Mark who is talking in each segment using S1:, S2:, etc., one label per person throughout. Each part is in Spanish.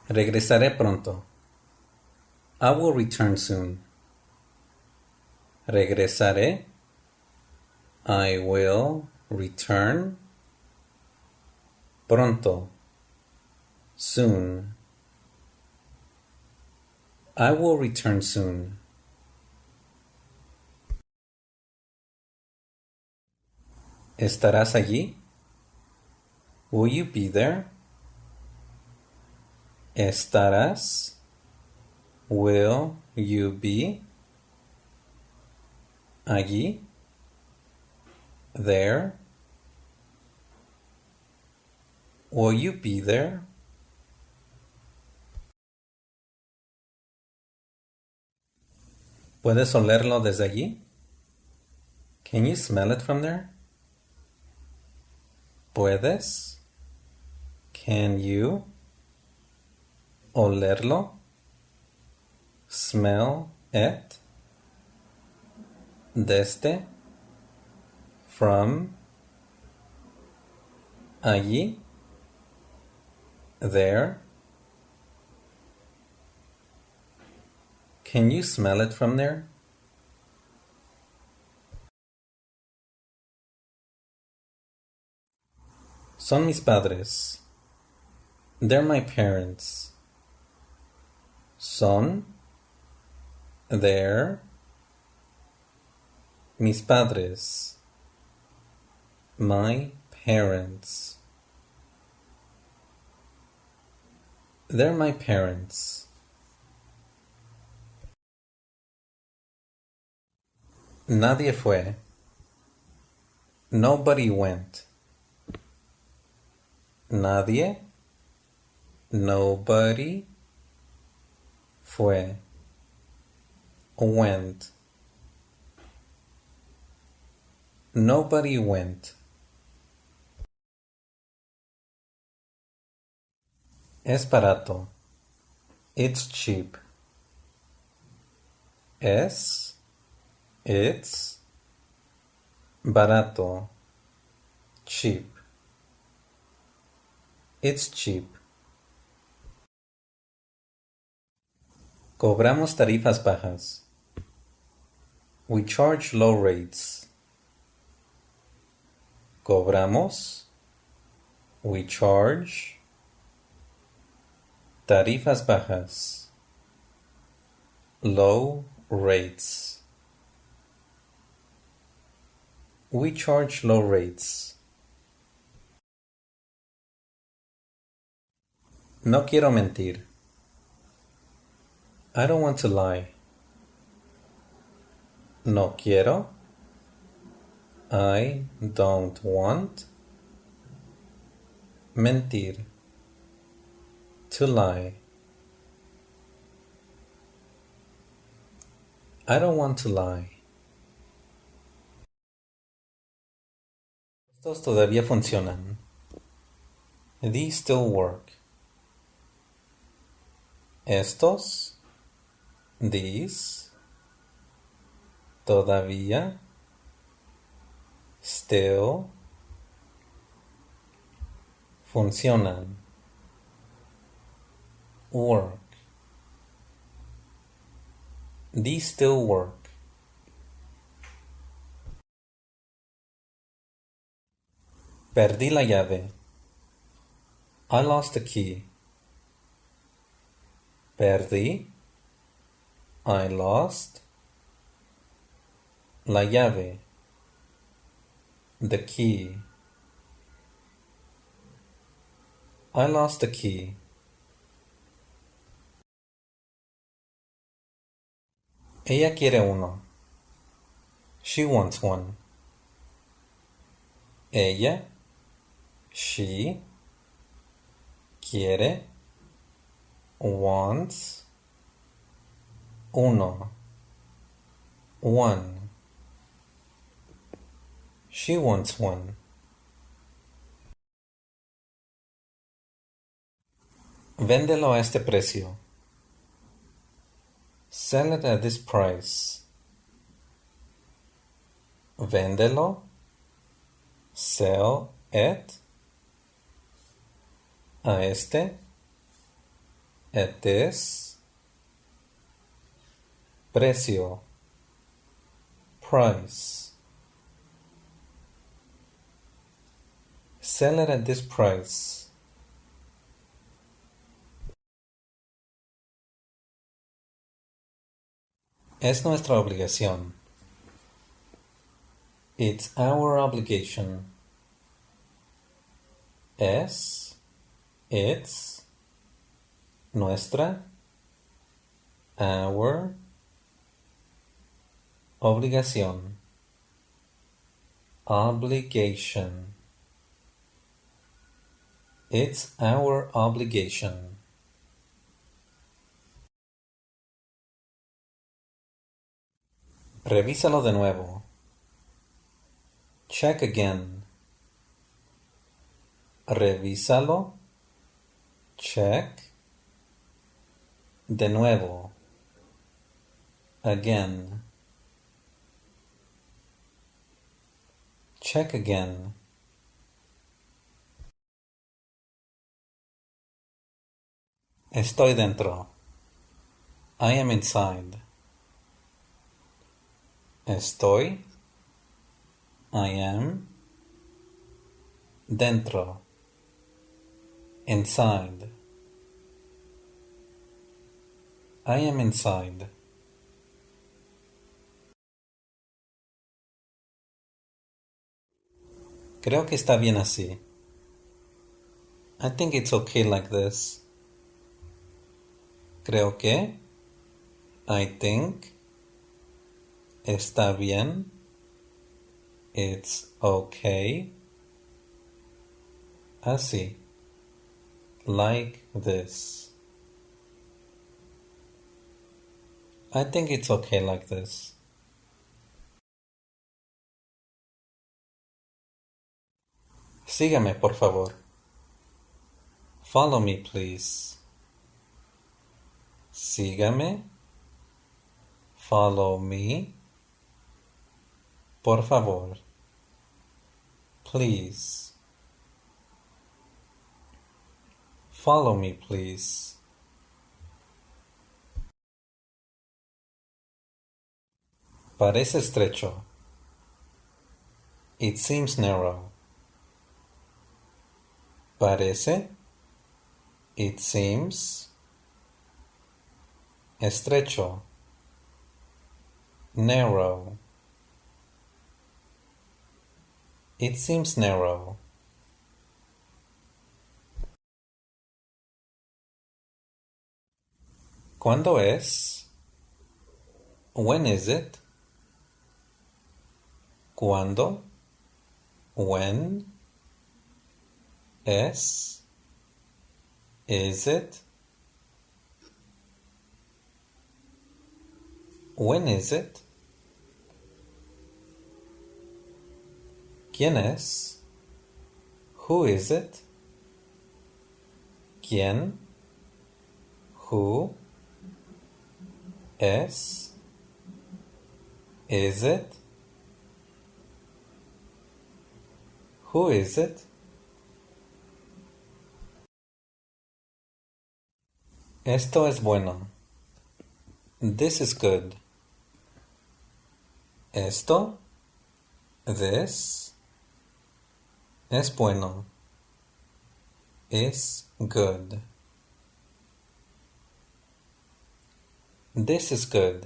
S1: Regresaré pronto. I will return soon. Regresaré. I will return. Pronto. Soon. I will return soon. ¿Estarás allí? Will you be there? ¿Estarás? Will you be? Allí? There? Will you be there? ¿Puedes olerlo desde allí? Can you smell it from there? ¿Puedes? Can you? Olerlo? Smell it? Desde? From? Allí? There? Can you smell it from there? Son mis padres. They're my parents. Son. They're. Mis padres. My parents. They're my parents. Nadie fue. Nobody went. Nadie. Nobody. Fue. Went. Nobody went. Es barato. It's cheap. Es. It's. Barato. Cheap. It's cheap. Cobramos tarifas bajas. We charge low rates. Cobramos. We charge. Tarifas bajas. Low rates. We charge low rates. No quiero mentir. I don't want to lie. No quiero. I don't want. Mentir. To lie. I don't want to lie. Estos todavía funcionan. These still work. Estos. These. Todavía. Still. Funcionan. Work. These still work. Perdí la llave. I lost the key. Perdí. I lost. La llave. The key. I lost the key. Ella quiere uno. She wants one. Ella. She. Quiere. Wants. Uno. One. She wants one. Véndelo a este precio. Sell it at this price. Véndelo. Sell it. A este. It is. Precio. Price. Sell it at this price. Es nuestra obligación. It's our obligation. Es. It's. Nuestra. Our. Obligación. Obligation. It's our obligation. Revísalo de nuevo. Check again. Revísalo. Check. De nuevo. Again. Check again. Estoy dentro. I am inside. Estoy. I am. Dentro. Inside. I am inside. Creo que está bien así. I think it's okay like this. Creo que. I think. Está bien. It's okay. Así. Like this. I think it's okay like this. Sígame, por favor. Follow me, please. Sígame. Follow me. Por favor. Please. Follow me, please. Parece estrecho. It seems narrow. Parece. It seems. Estrecho. Narrow. It seems narrow. ¿Cuándo es? When is it? ¿Cuándo? When? Es? Is it? When is it? ¿Quién es? Who is it? ¿Quién? Who? Es? Is it? Who is it? Esto es bueno. This is good. Esto, this, es bueno. Is good. This is good.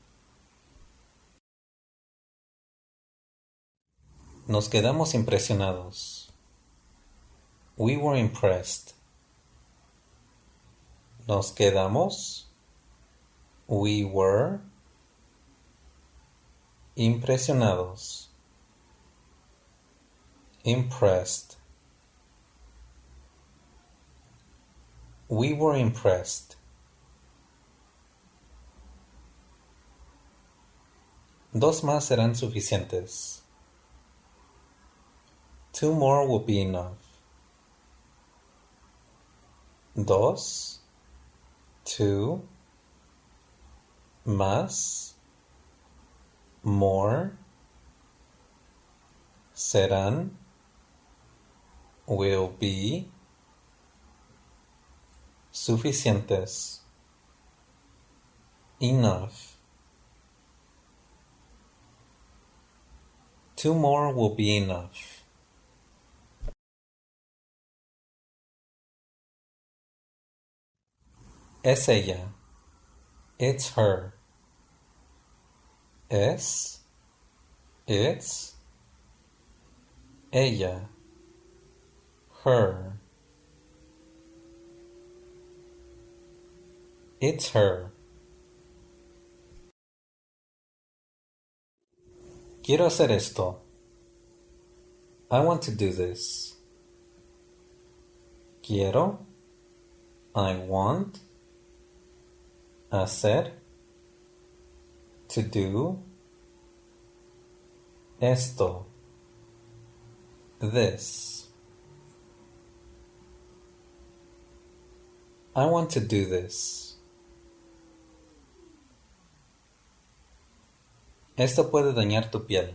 S1: Nos quedamos impresionados. We were impressed. Nos quedamos. We were impresionados. Impressed. We were impressed. Dos más serán suficientes. Two more will be enough. Dos. Two. Más. More. Serán. Will be. Suficientes. Enough. 2 more will be enough. Es ella. It's her. Es. It's. Ella. Her. It's her. Quiero hacer esto. I want to do this. Quiero. I want. Hacer. To do. Esto. This. I want to do this. Esto puede dañar tu piel.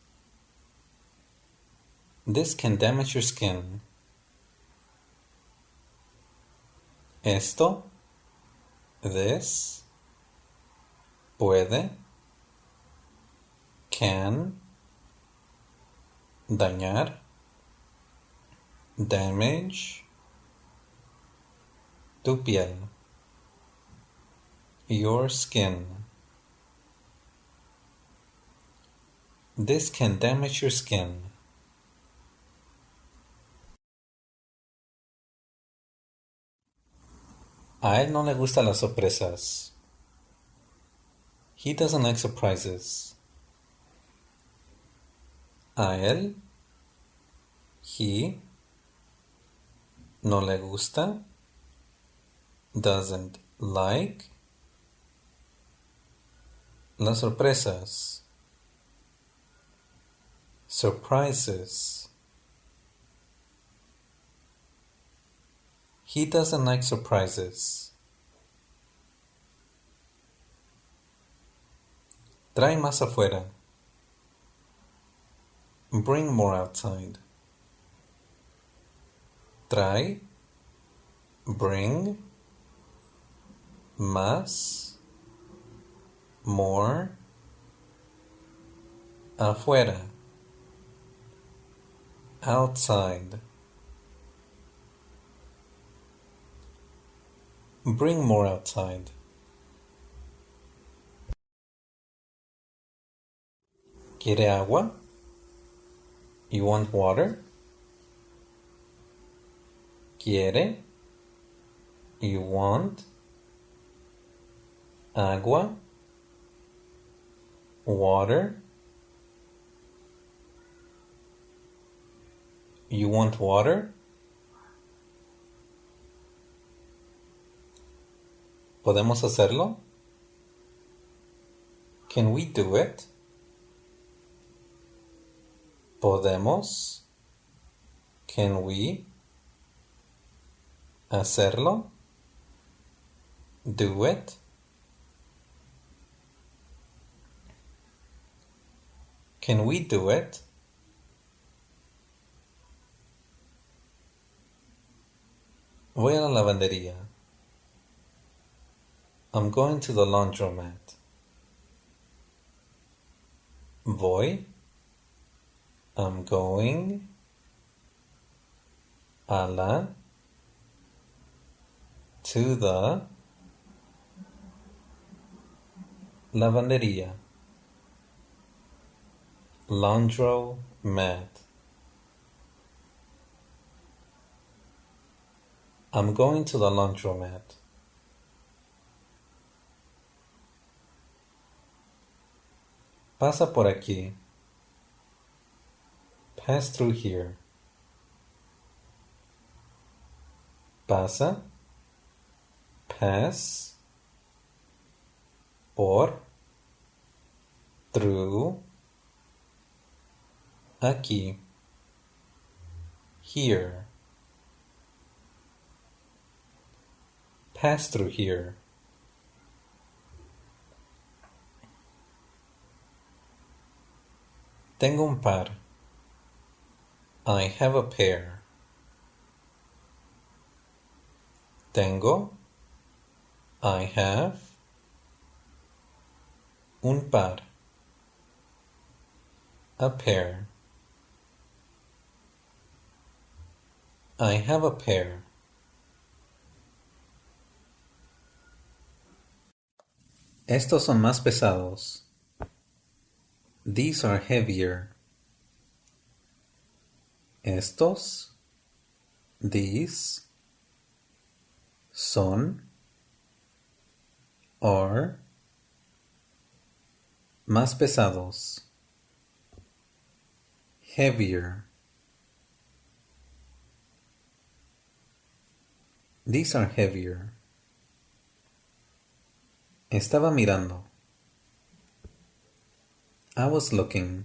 S1: This can damage your skin. Esto. This. Puede. Can. Dañar. Damage. Tu piel. Your skin. This can damage your skin. A él no le gustan las sorpresas. He doesn't like surprises. A él. He. No le gusta. Doesn't like. Las sorpresas. Surprises. He doesn't like surprises. Trae más afuera. Bring more outside. Trae. Bring. Más. More. Afuera. Outside. Bring more outside. ¿Quiere agua? You want water? ¿Quiere? You want? Agua? Water? You want water? ¿Podemos hacerlo? Can we do it? ¿Podemos? Can we? ¿Hacerlo? Do it? Can we do it? Voy a la lavandería. I'm going to the laundromat. Voy. I'm going. A la. To the. Lavandería. Laundromat. I'm going to the laundromat. Pasa por aquí. Pass through here. Pasa. Pass. Por. Through. Aquí. Here. Pass through here. Tengo un par. I have a pair. Tengo. I have. Un par. A pair. I have a pair. Estos son más pesados. These are heavier. Estos, these, son, are, más pesados. Heavier. These are heavier. Estaba mirando. I was looking.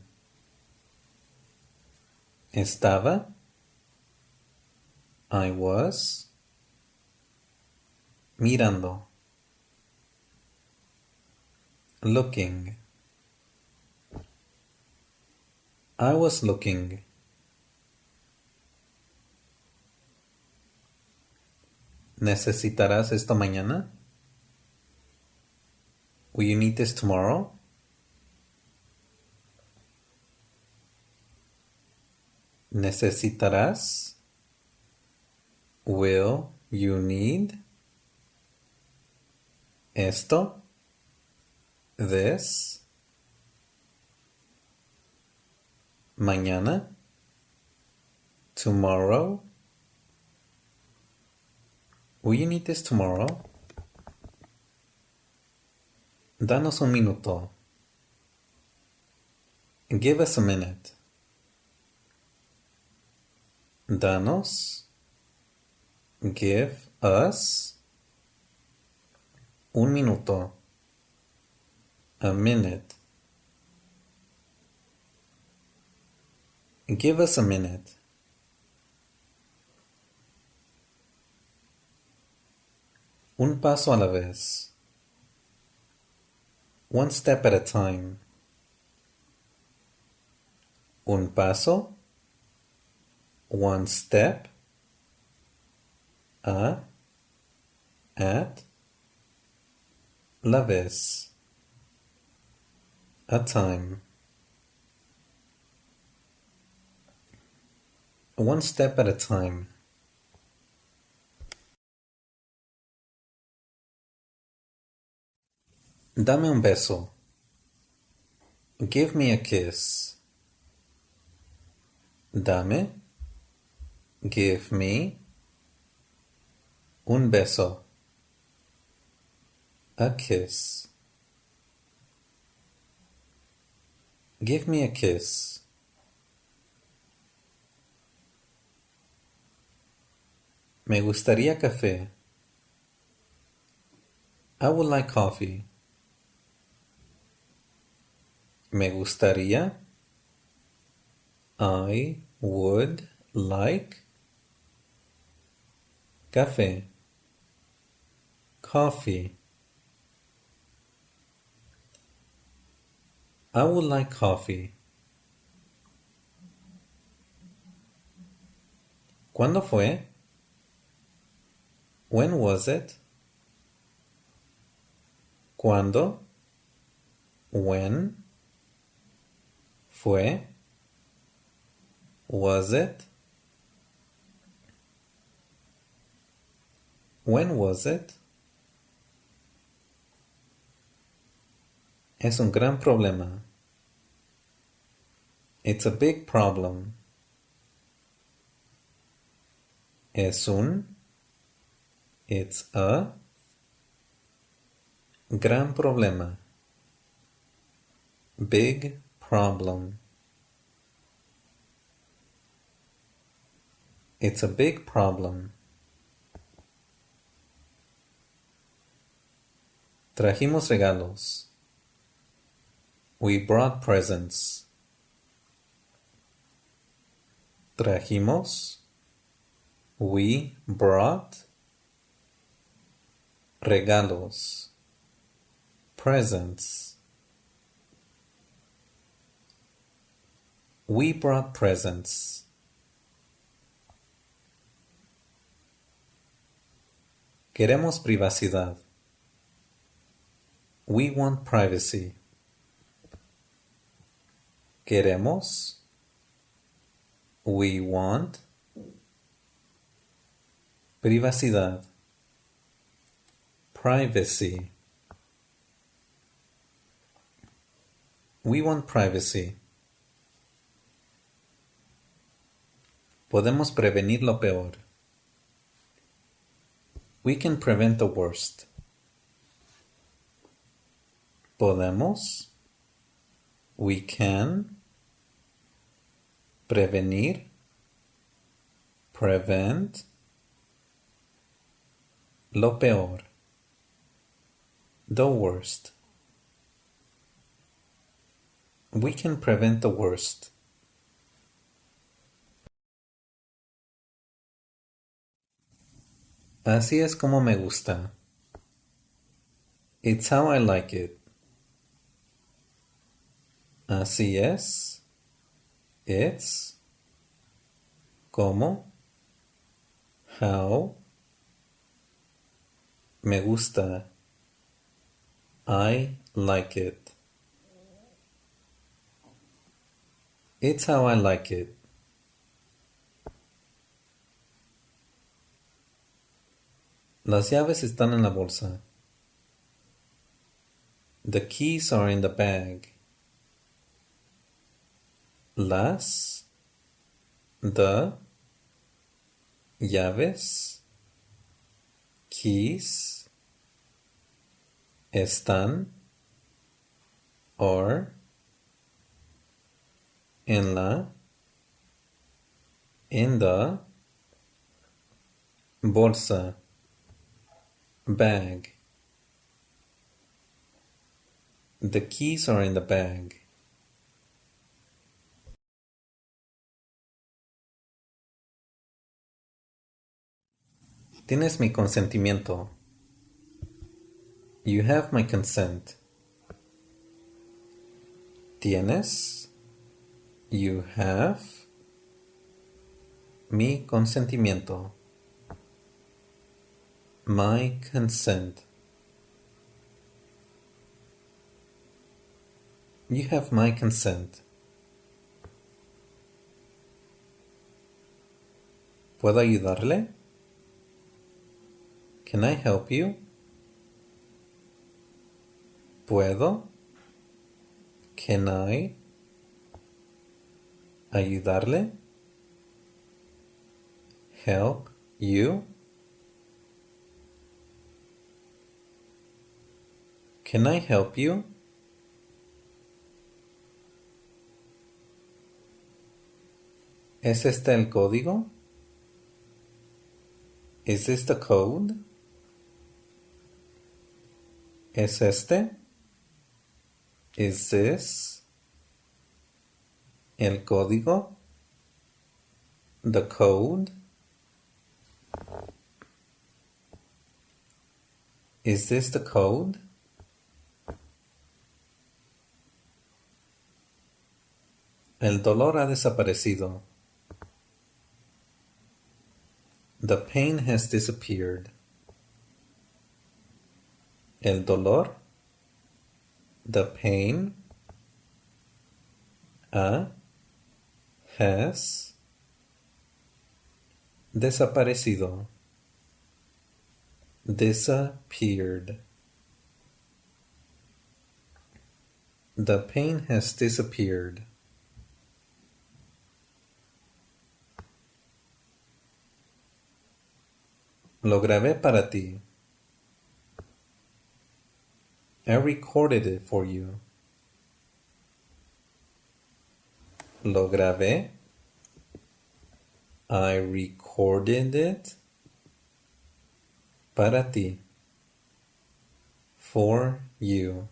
S1: Estaba. I was. Mirando. Looking. I was looking. ¿Necesitarás esto mañana? Will you need this tomorrow? ¿Necesitarás? Will you need? Esto? This? Mañana? Tomorrow? Will you need this tomorrow? Danos un minuto. Give us a minute. Danos. Give us. Un minuto. A minute. Give us a minute. Un paso a la vez. One step at a time. Un paso. One step. A. At. La vez. A time. One step at a time. Dame un beso. Give me a kiss. Dame. Give me. Un beso. A kiss. Give me a kiss. Me gustaría café. I would like coffee. Me gustaría. I would like. Café. Coffee. I would like coffee. ¿Cuándo fue? When was it? ¿Cuándo? When? Fue? Was it? When was it? Es un gran problema. It's a big problem. Es un. It's a. Gran problema. Big problem. It's a big problem. Trajimos regalos. We brought presents. Trajimos. We brought. Regalos. Presents. We brought presents. Queremos privacidad. We want privacy. Queremos. We want. Privacidad. Privacy. We want privacy. Podemos prevenir lo peor. We can prevent the worst. Podemos. We can. Prevenir. Prevent. Lo peor. The worst. We can prevent the worst. Así es como me gusta. It's how I like it. Así es. It's. Como. How. Me gusta. I like it. It's how I like it. Las llaves están en la bolsa. The keys are in the bag. Las. The. Llaves. Keys. Están. Are. En la. In the. Bolsa. Bag. The keys are in the bag. Tienes mi consentimiento. You have my consent. Tienes. You have. Mi consentimiento. My consent. You have my consent. ¿Puedo ayudarle? Can I help you? ¿Puedo? Can I? ¿Ayudarle? Help you? Can I help you? ¿Es este el código? Is this the code? ¿Es este? Is this? El código? The code? Is this the code? El dolor ha desaparecido. The pain has disappeared. El dolor. The pain. Has. Desaparecido. Disappeared. The pain has disappeared. Lo grabé para ti. I recorded it for you. Lo grabé. I recorded it para ti. For you.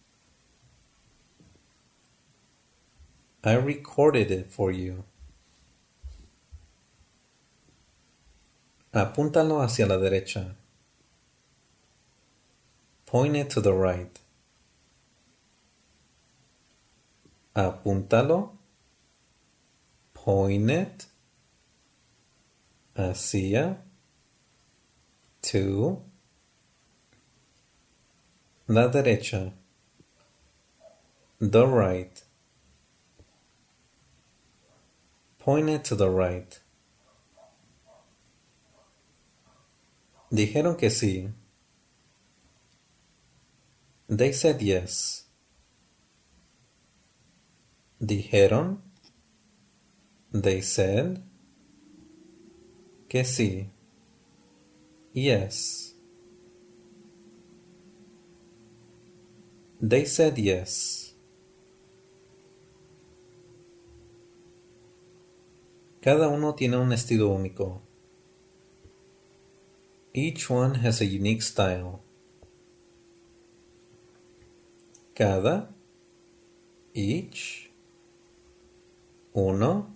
S1: I recorded it for you. Apúntalo hacia la derecha. Point it to the right. Apúntalo. Point it hacia to la derecha, the right. Point it to the right. Dijeron que sí. They said yes. Dijeron, they said, que sí. Yes. They said yes. Cada uno tiene un estilo único. Each one has a unique style. Cada, each, uno,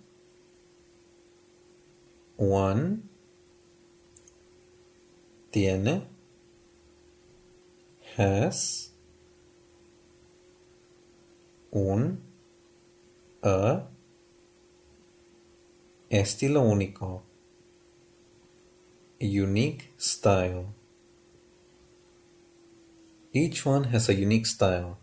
S1: one, tiene, has, un, a, estilo único, unique style. Each one has a unique style.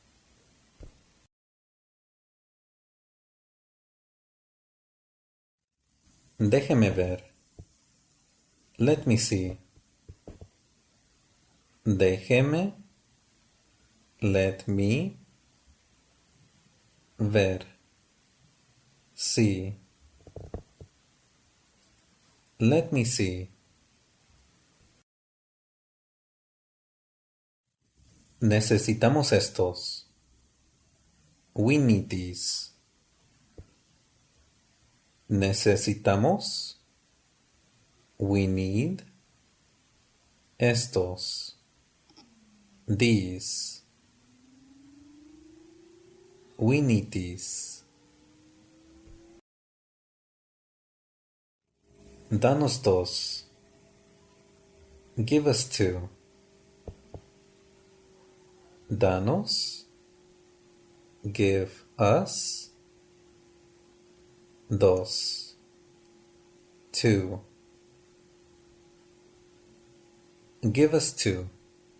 S1: Déjeme ver. Let me see. Déjeme, let me, ver. See. Let me see. Necesitamos estos. We need these. Necesitamos. We need. Estos. These. We need these. Danos dos. Give us two. Danos. Give us. Dos. Two. Give us two.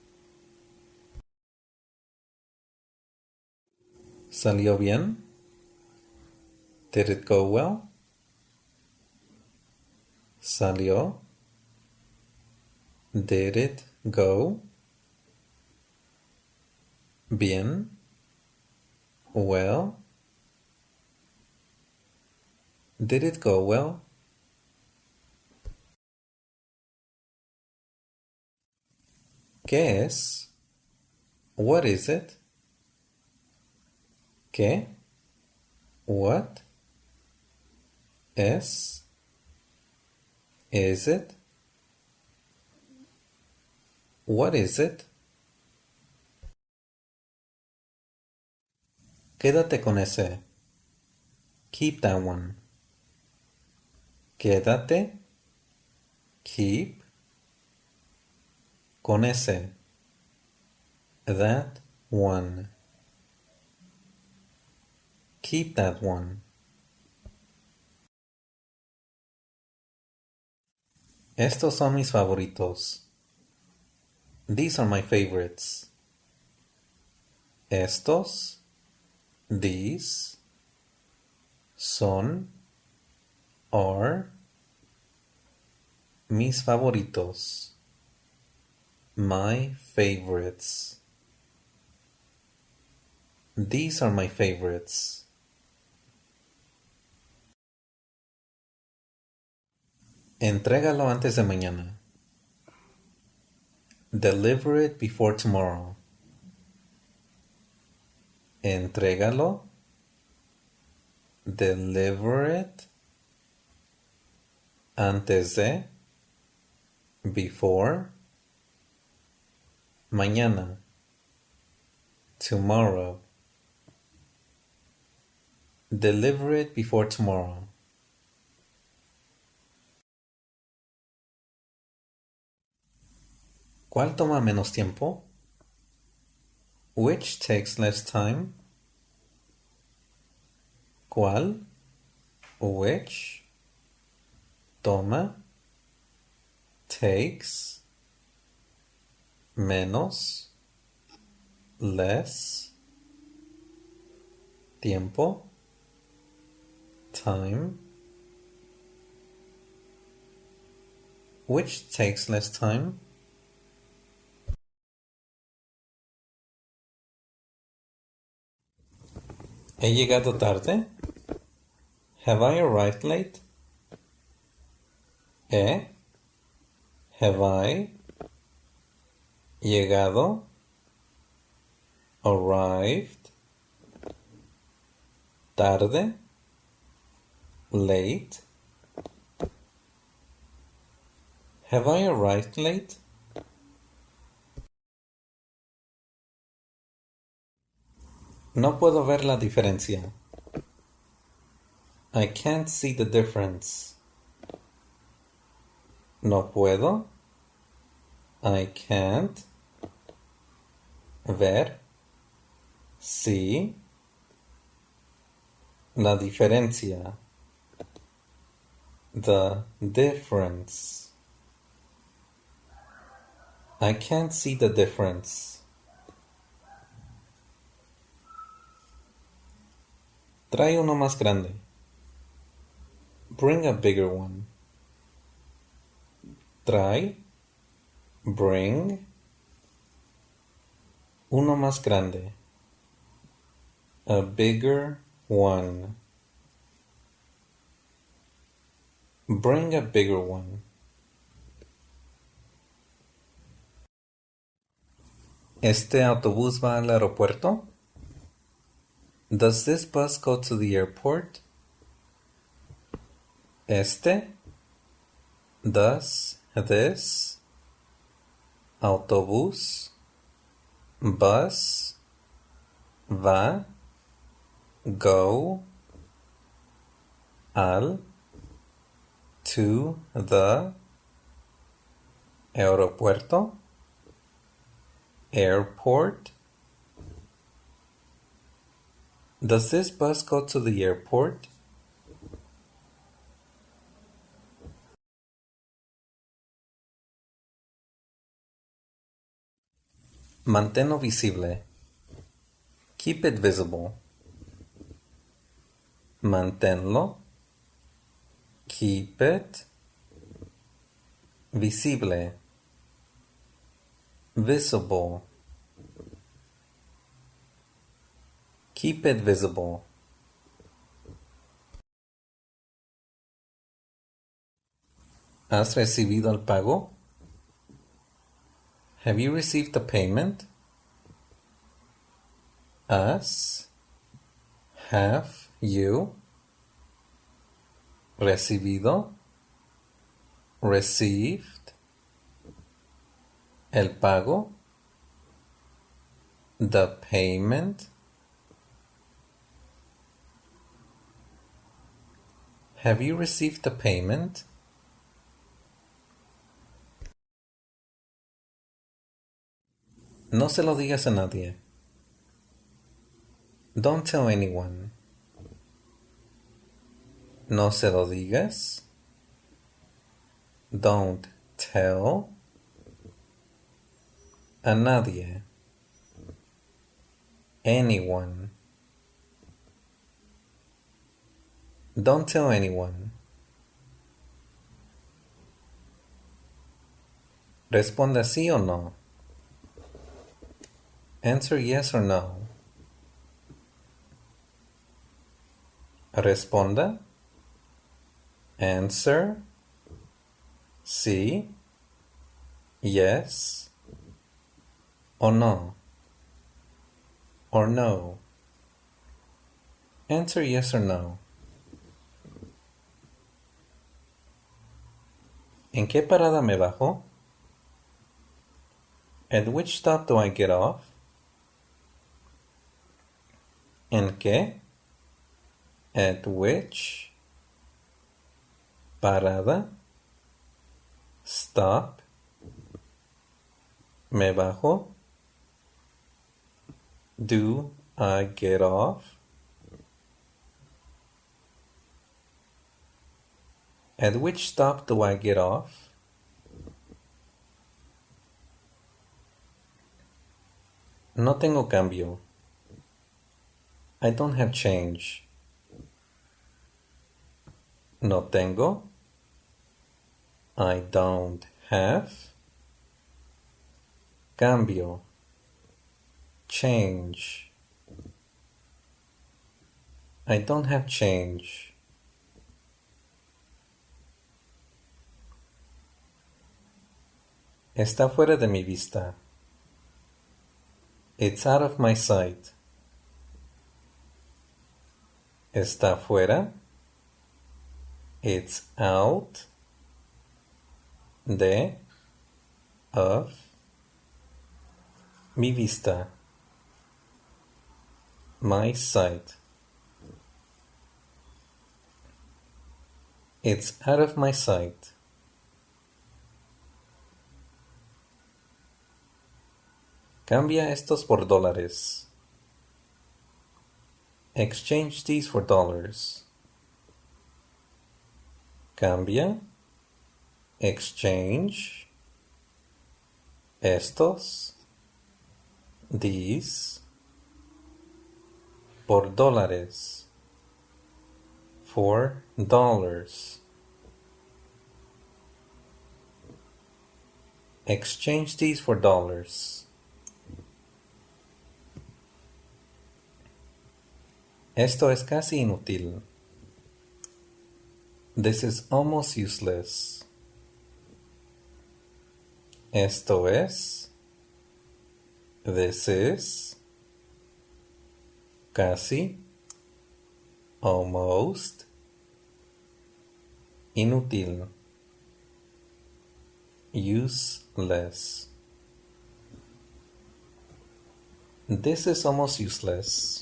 S1: ¿Salió bien? Did it go well? ¿Salió? Did it go? Bien. Well. Did it go well? ¿Qué es? What is it? ¿Qué? What? Es? Is it? What is it? Quédate con ese. Keep that one. Quédate. Keep. Con ese. That one. Keep that one. Estos son mis favoritos. These are my favorites. Estos. These. Son. Are. Mis favoritos. My favorites. These are my favorites. Entrégalo antes de mañana. Deliver it before tomorrow. Entrégalo. Deliver it. Antes de. Before. Mañana. Tomorrow. Deliver it before tomorrow. ¿Cuál toma menos tiempo? Which takes less time? ¿Cuál? Which? Toma. Takes. menos, less, tiempo, time. Which takes less time? ¿He llegado tarde? Have I arrived late? Have I llegado? Arrived? Tarde? Late? Have I arrived late? No puedo ver la diferencia. I can't see the difference. No puedo. I can't ver, see, la diferencia. The difference. I can't see the difference. Trae uno más grande. Bring a bigger one. Trae, bring, uno más grande. A bigger one. Bring a bigger one. ¿Este autobús va al aeropuerto? Does this bus go to the airport? Este, does, this, autobús, bus, va, go, al, to the, aeropuerto, airport. Does this bus go to the airport? Manténlo visible. Keep it visible. Manténlo. Keep it. Visible. Visible. Keep it visible. ¿Has recibido el pago? Have you received the payment? Has, have you recibido, received el pago, the payment? Have you received the payment? No se lo digas a nadie. Don't tell anyone. No se lo digas. Don't tell a nadie. Anyone. Don't tell anyone. Responda sí o no. Answer yes or no. Responda. Answer. Sí. Yes. O no. Or no. Answer yes or no. ¿En qué parada me bajo? At which stop do I get off? ¿En qué? At which parada, stop, me bajo, do I get off? At which stop do I get off? No tengo cambio. I don't have change. No tengo. I don't have. Cambio. Change. I don't have change. Está fuera de mi vista. It's out of my sight. Está fuera. It's out. De. Of. Mi vista. My sight. It's out of my sight. Cambia estos por dólares. Exchange these for dollars. Cambia. Exchange. Estos. These. Por dólares. For dollars. Exchange these for dollars. Esto es casi inútil. This is almost useless. Esto es. This is. Casi. Almost. Inútil. Useless. This is almost useless.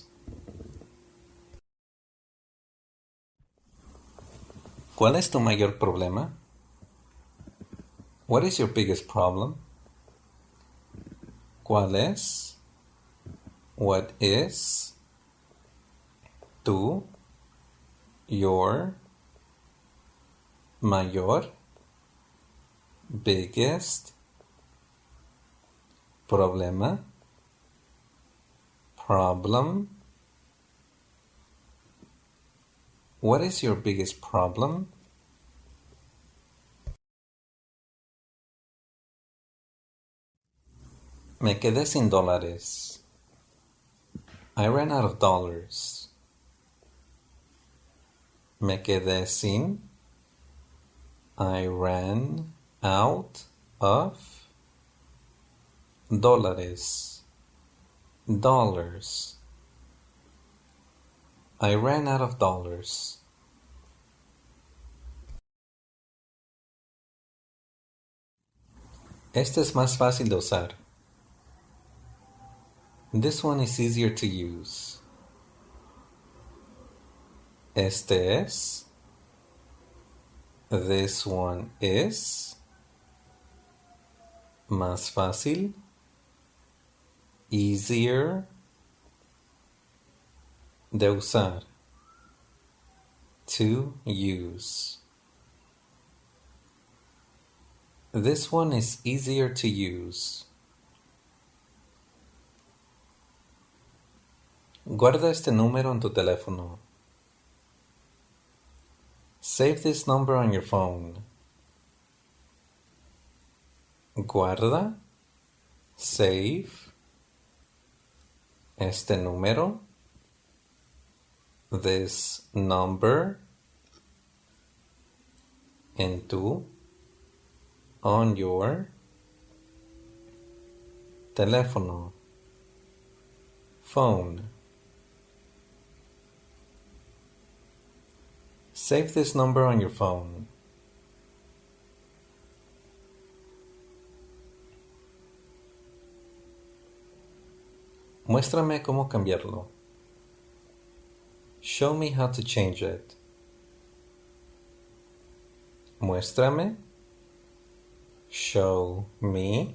S1: ¿Cuál es tu mayor problema? What is your biggest problem? ¿Cuál es? What is? Tu. Your. Mayor. Biggest. Problema. Problem. What is your biggest problem? Me quedé sin dólares. I ran out of dollars. Me quedé sin. I ran out of dólares. Dollars. I ran out of dollars. Este es más fácil de usar. This one is easier to use. Este es. This one is. Más fácil. Easier. De usar. To use. This one is easier to use. Guarda este número en tu teléfono. Save this number on your phone. Guarda. Save. Este número. This number. En tu. On your. Teléfono. Phone. Save this number on your phone. Muéstrame cómo cambiarlo. Show me how to change it. Muéstrame. Show me.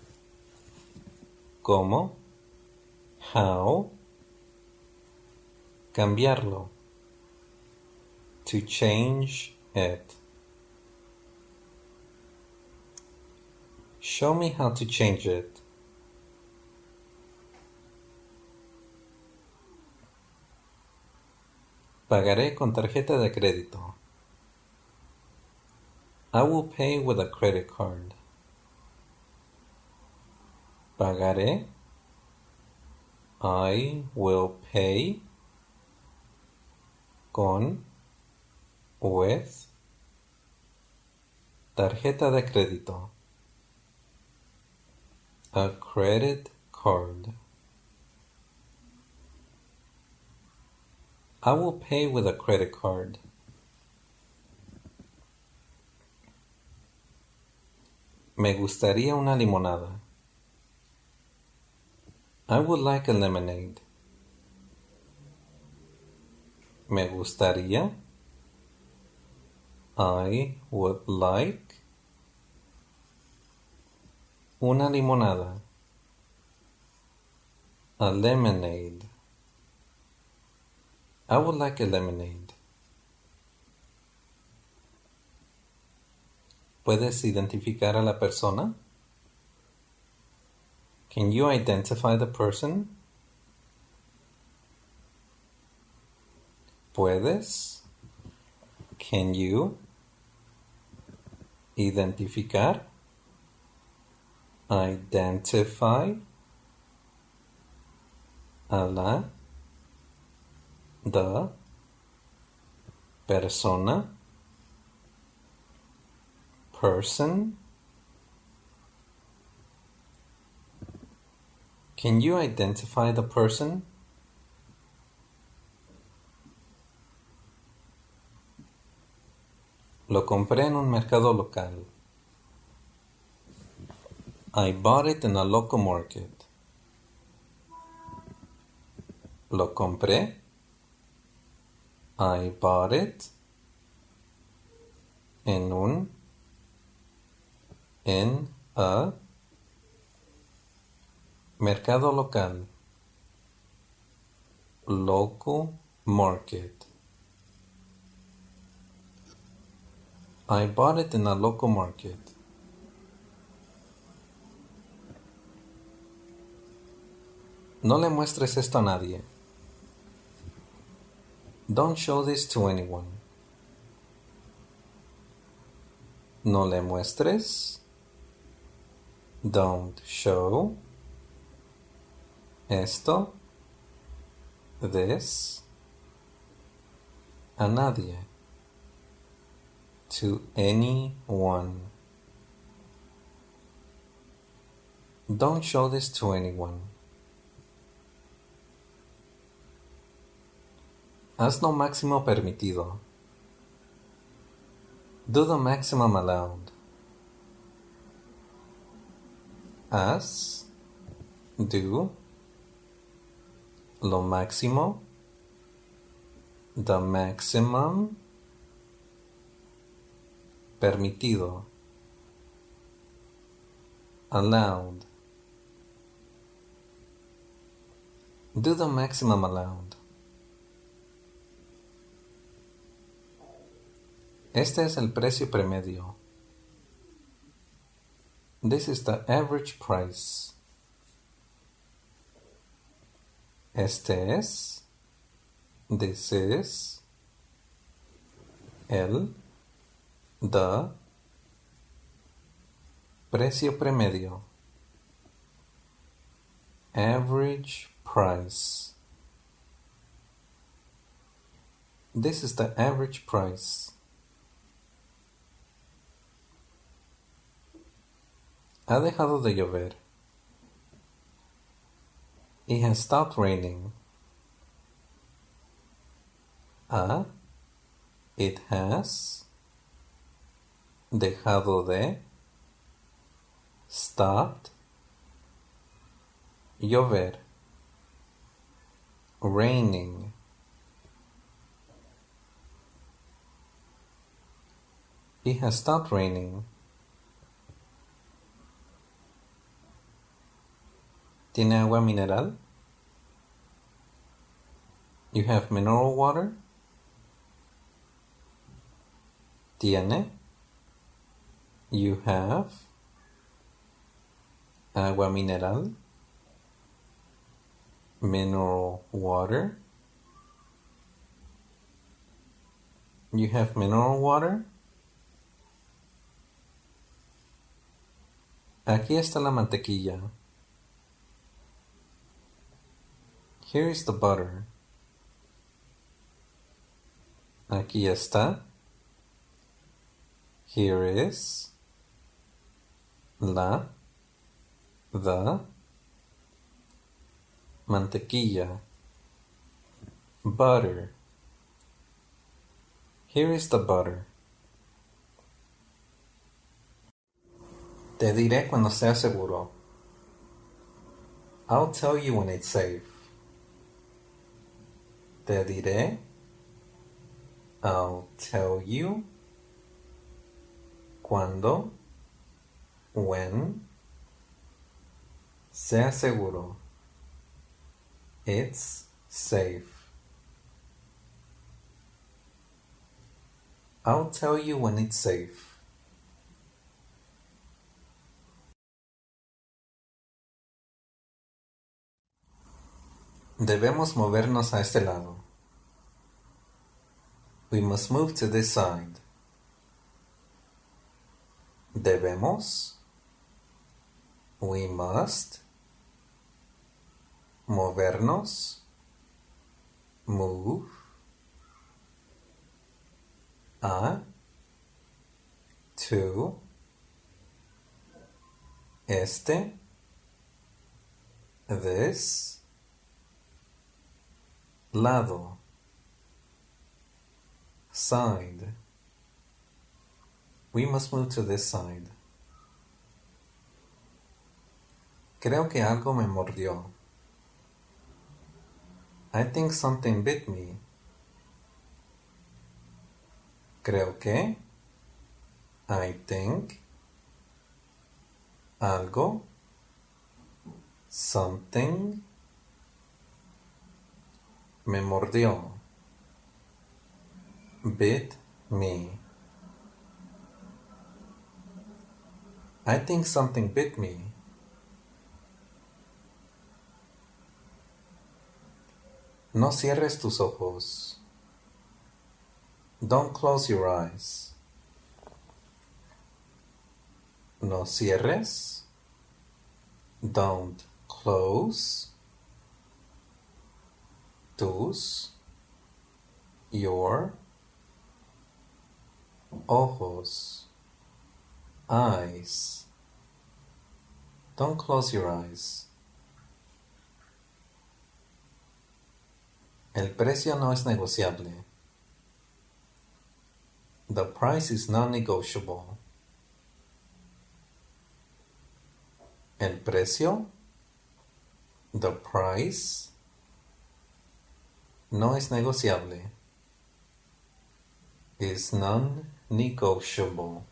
S1: ¿Cómo? How. Cambiarlo. To change it. Show me how to change it. Pagaré con tarjeta de crédito. I will pay with a credit card. Pagaré. I will pay. Con. With. Tarjeta de crédito. A credit card. I will pay with a credit card. Me gustaría una limonada. I would like a lemonade. Me gustaría. I would like. Una limonada. A lemonade. I would like a lemonade. ¿Puedes identificar a la persona? Can you identify the person? ¿Puedes? Can you? Identificar. Identify. A la. The. Persona. Person. Can you identify the person? Lo compré en un mercado local. I bought it in a local market. Lo compré. I bought it in a mercado local. Local market. I bought it in a local market. No le muestres esto a nadie. Don't show this to anyone. No le muestres. Don't show. Esto. This. A nadie. To anyone. Don't show this to anyone. Haz lo máximo permitido. Do the maximum allowed. Haz. Do. Lo máximo. The maximum. Permitido. Allowed. Do the maximum allowed. Este es el precio promedio. This is the average price. Este es. This is. El. The. Precio promedio. Average price. This is the average price. Ha dejado de llover. It has stopped raining. It has dejado de stopped llover. Raining. It has stopped raining. ¿Tiene agua mineral? You have mineral water? Tiene. You have. Agua mineral. Mineral water. You have mineral water? Aquí está la mantequilla. Here is the butter. Aquí está. Here is the mantequilla. Butter. Here is the butter. Te diré cuando sea seguro. I'll tell you when it's safe. Te diré. I'll tell you. Cuando. When. Sea seguro. It's safe. I'll tell you when it's safe. Debemos movernos a este lado. We must move to this side. Debemos. We must. Movernos. Move. To. Este. This. Lado. Side. We must move to this side. Creo que algo me mordió. I think something bit me. Creo que. I think. Algo. Something. Me mordió. Bit me. I think something bit me. No cierres tus ojos. Don't close your eyes. No cierres. Don't close. Tus. Your. Ojos. Eyes. Don't close your eyes. El precio no es negociable. The price is non-negotiable. El precio. The price. No es negociable. Is non-negotiable.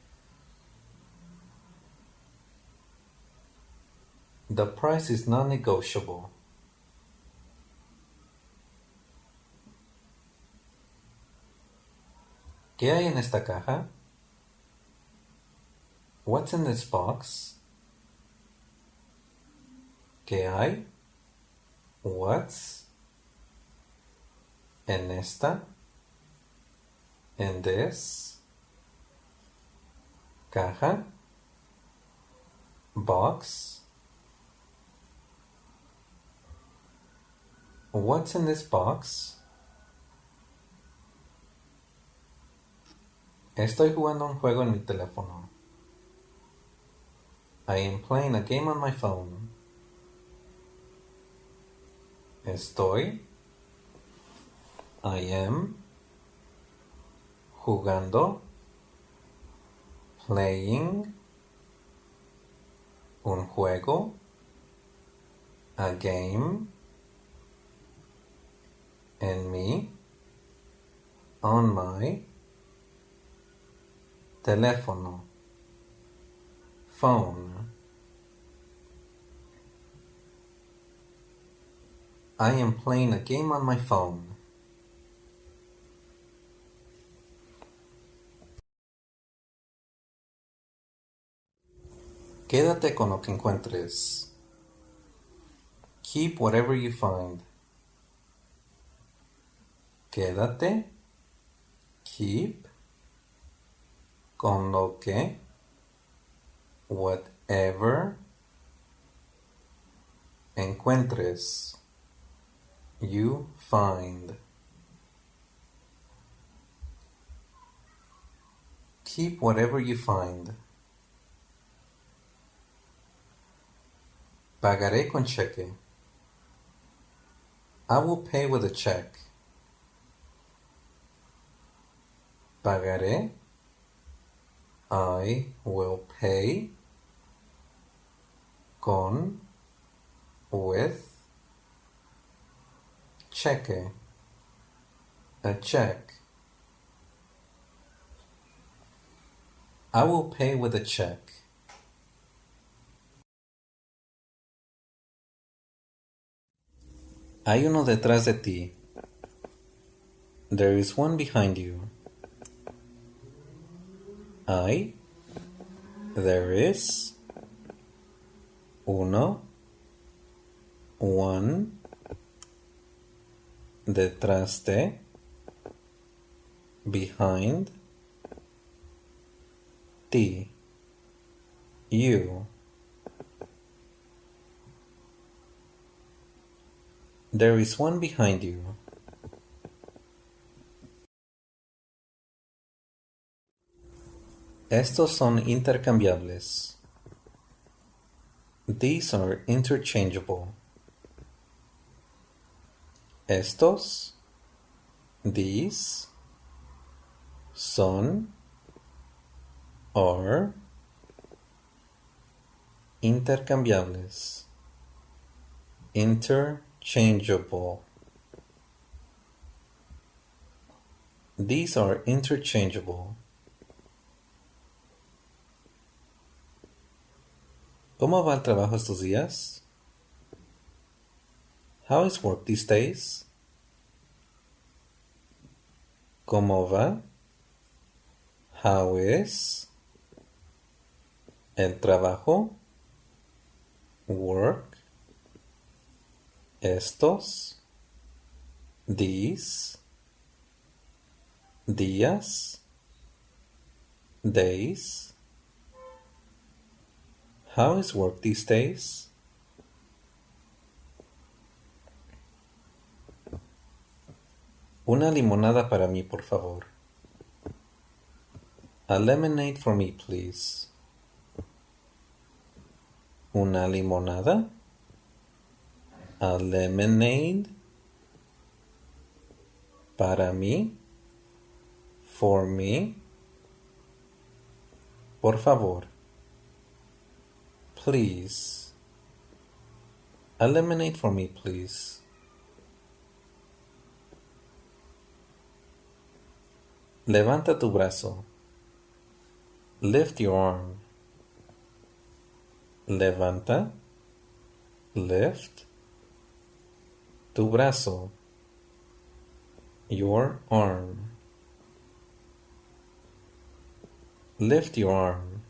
S1: The price is non-negotiable. ¿Qué hay en esta caja? What's in this box? ¿Qué hay? What's en esta? In this caja? Box? What's in this box? Estoy jugando un juego en mi teléfono. I am playing a game on my phone. Estoy. I am. Jugando. Playing. Un juego. A game. En mi. On my. Teléfono. Phone. I am playing a game on my phone. Quédate con lo que encuentres. Keep whatever you find. Quédate. Keep, con lo que, whatever, encuentres, you find. Keep whatever you find. Pagaré con cheque. I will pay with a check. Pagaré. I will pay. Con. With. Cheque. A check. I will pay with a check. Hay uno detrás de ti. There is one behind you. There is. Uno. One. Detrás de. Behind. Ti. You. There is one behind you. Estos son intercambiables. These are interchangeable. Estos, these, son, are, intercambiables. Interchangeable. These are interchangeable. ¿Cómo va el trabajo estos días? How is work these days? ¿Cómo va? How is el trabajo? Work. Estos. These. Días. Days. How is work these days? Una limonada para mí, por favor. A lemonade for me, please. Una limonada. A lemonade. Para mí. For me. Por favor. Please. A lemonade for me, please. Levanta tu brazo. Lift your arm. Levanta. Lift. Tu brazo. Your arm. Lift your arm.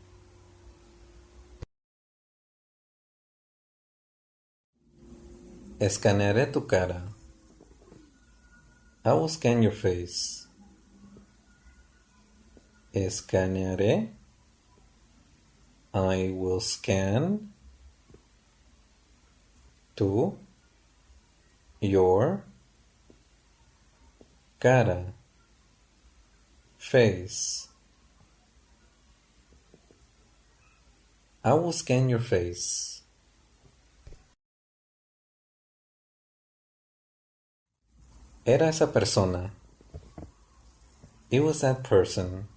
S1: Escanearé tu cara. I will scan your face. Escanearé. I will scan. Tu. Your. Cara. Face. I will scan your face. Era esa persona. It was that person.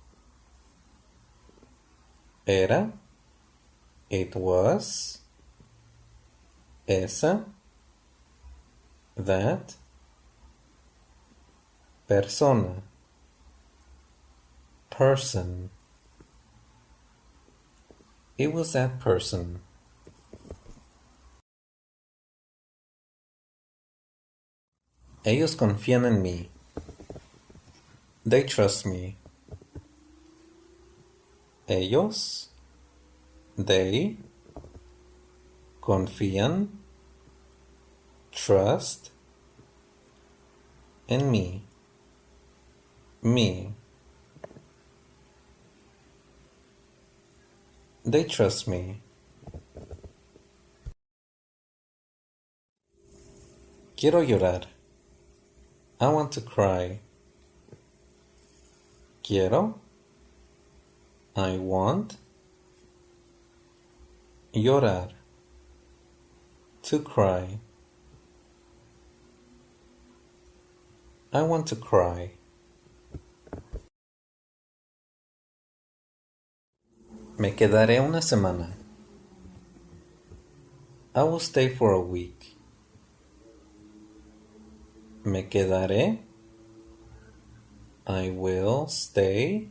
S1: Era. It was. Esa. That. Persona. Person. It was that person. Ellos confían en mí. They trust me. Ellos. They. Confían. Trust. En mí. Me. They trust me. Quiero llorar. I want to cry. Quiero. I want. Llorar. To cry. I want to cry. Me quedaré una semana. I will stay for a week. Me quedaré. I will stay.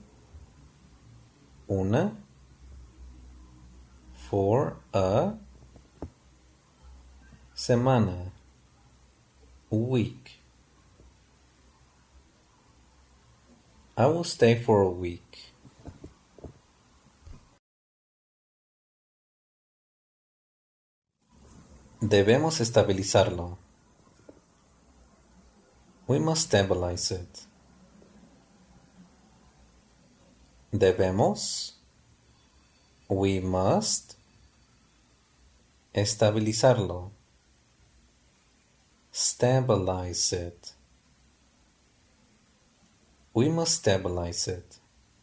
S1: Una. For a. Semana. Week. I will stay for a week. Debemos estabilizarlo. We must stabilize it. Debemos. We must. Estabilizarlo. Stabilize it. We must stabilize it.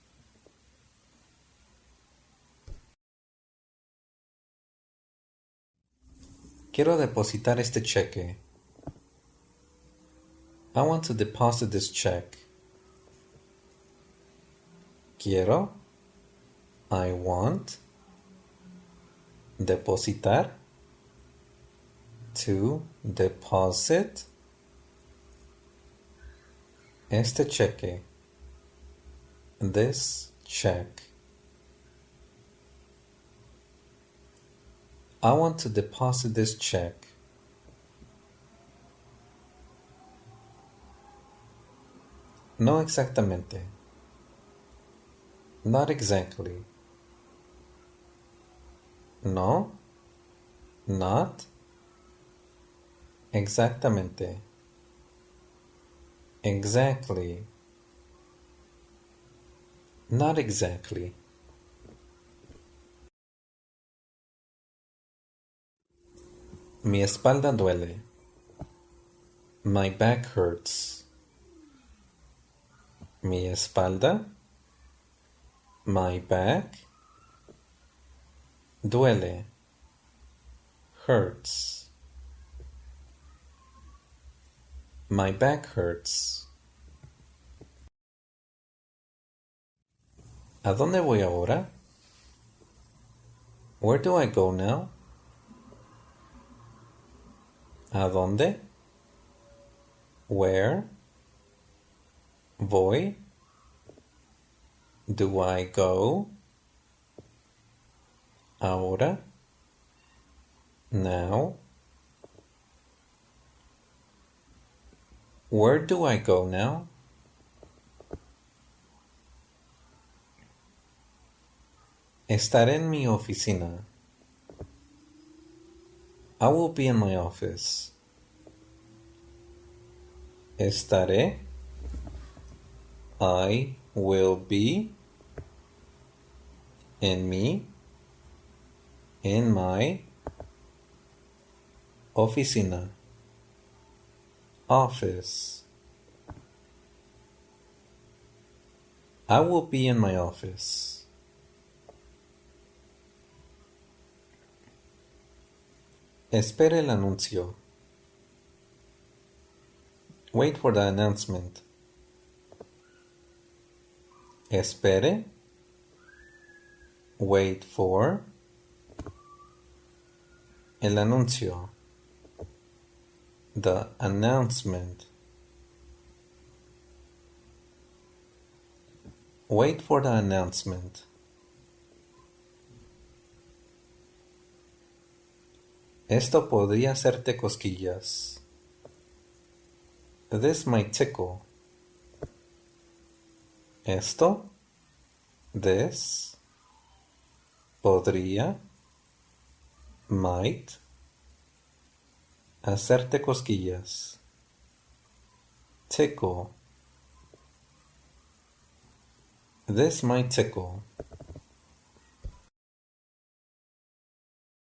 S1: Quiero depositar este cheque. I want to deposit this check. Quiero. I want. Depositar. To deposit. Este cheque. This check. I want to deposit this check. No exactamente. Not exactly. No. Not. Exactamente. Exactly. Not exactly. Mi espalda duele. My back hurts. Mi espalda. My back. Duele. Hurts. My back hurts. ¿A dónde voy ahora? Where do I go now? ¿A dónde? Where? Voy? Do I go? Ahora? Now? Where do I go now? Estaré en mi oficina. I will be in my office. Estaré. I will be. En mi. In my. Oficina. Office. I will be in my office. Espere el anuncio. Wait for the announcement. Espere. Wait for. El anuncio. The announcement. Wait for the announcement. Esto podría hacerte cosquillas. This might tickle. Esto. This. Podría. Might. Hacerte cosquillas. Tickle. This might tickle.